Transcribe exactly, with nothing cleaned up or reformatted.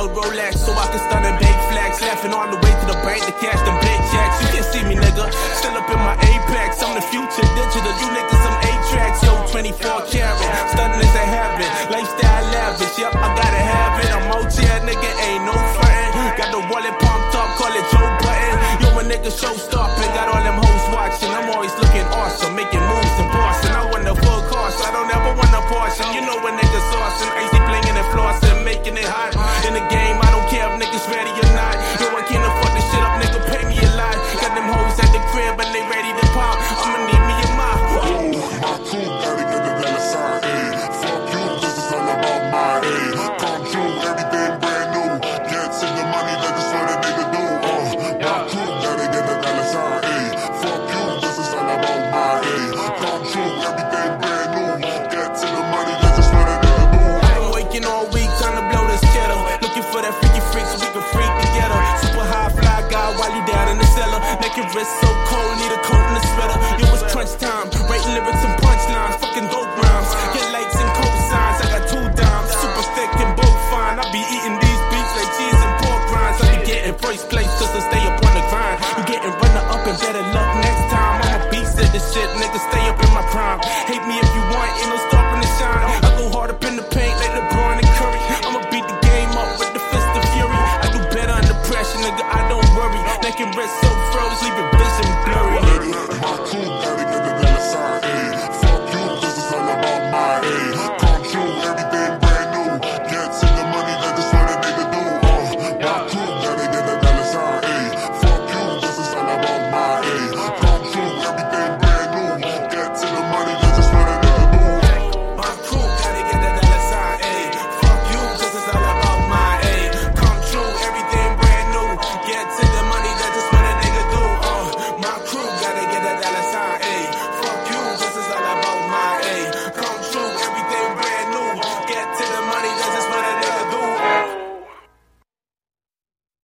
gold Rolex so I can stun and bake flags. Laughing on the way to the bank to cash them big checks. You can't see me, nigga, still up in my Apex. I'm the future digital, you niggas some eight tracks. Yo, twenty-four karat, stunning is a habit. Lifestyle lavish, yep, I gotta have it. I'm O T, nigga, ain't no frontin'. Got the wallet pumped up, call it Joe Button. Yo, my nigga show